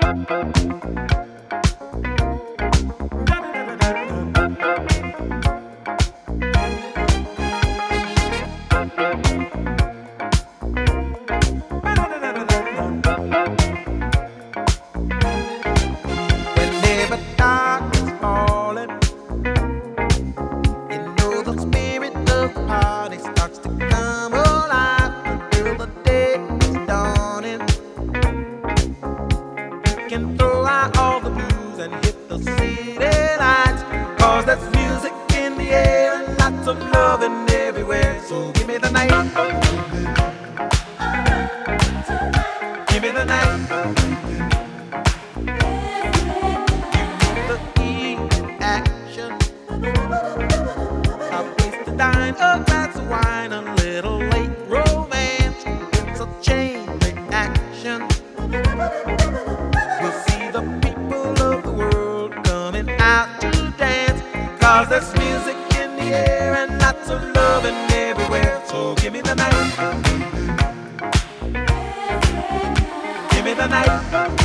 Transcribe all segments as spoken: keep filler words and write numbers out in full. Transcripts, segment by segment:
Whenever darkness falling, you know the spirit of the party starts to come alive until the day is dawning. We can throw out all the blues and hit the city lights, 'cause there's music in the air and lots of loving everywhere. So give me the night, give me the night. Dine, a glass of wine, a little late romance. It's a chain reaction. We'll see the people of the world coming out to dance, 'cause there's music in the air and lots of loving everywhere. So give me the night, give me the night.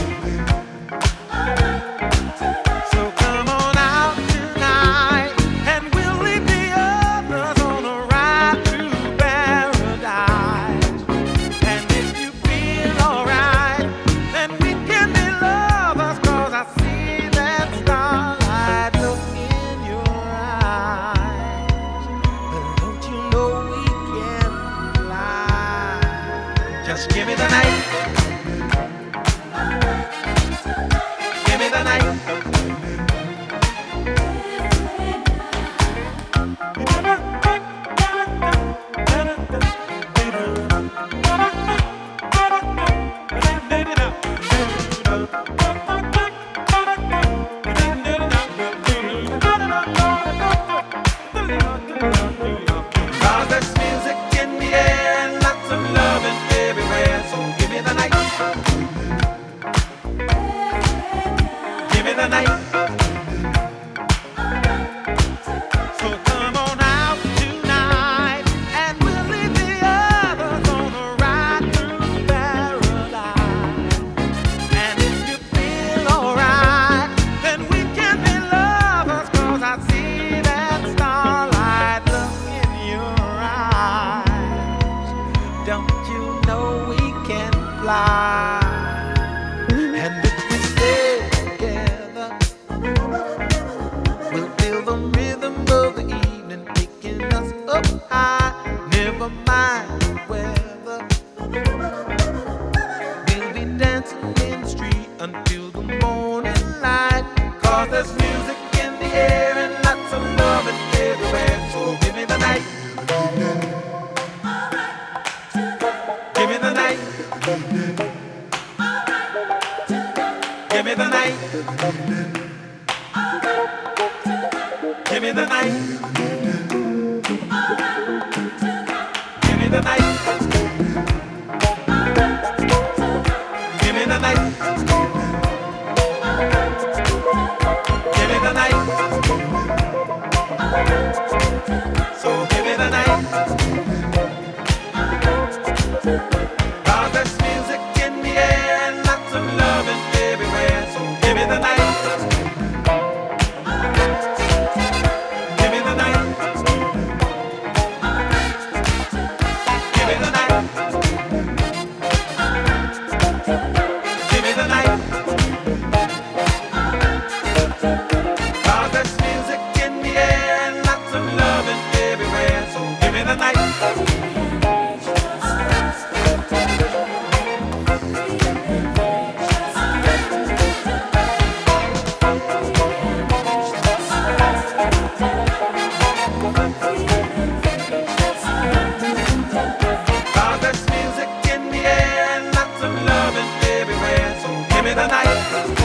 Just give me the night, give me the night. Cause there's music in the air and lots of loving everywhere. So give me the night, give me the night. So come on out tonight and we'll leave the others on a ride through paradise. And if you feel alright, then we can be lovers, 'cause I see that starlight look in your eyes. Don't you know we can fly? And if we stay together, we'll feel the rhythm of the evening taking us up high. Never mind the weather, we'll be dancing in the street until the morning light. 'Cause there's music in the air and lots of loving everywhere. So give me the night, give me the night, give me the night, give me the night, give me the night, give me the night, give me the night. So give me the night, 'cause there's music in the air and lots of loving everywhere. So give me the night, give me the night, give me the night, give me the night. 'Cause there's music in the air and lots of loving everywhere. So give me the night. Cause there's music in the air and lots of loving everywhere. So give me the night.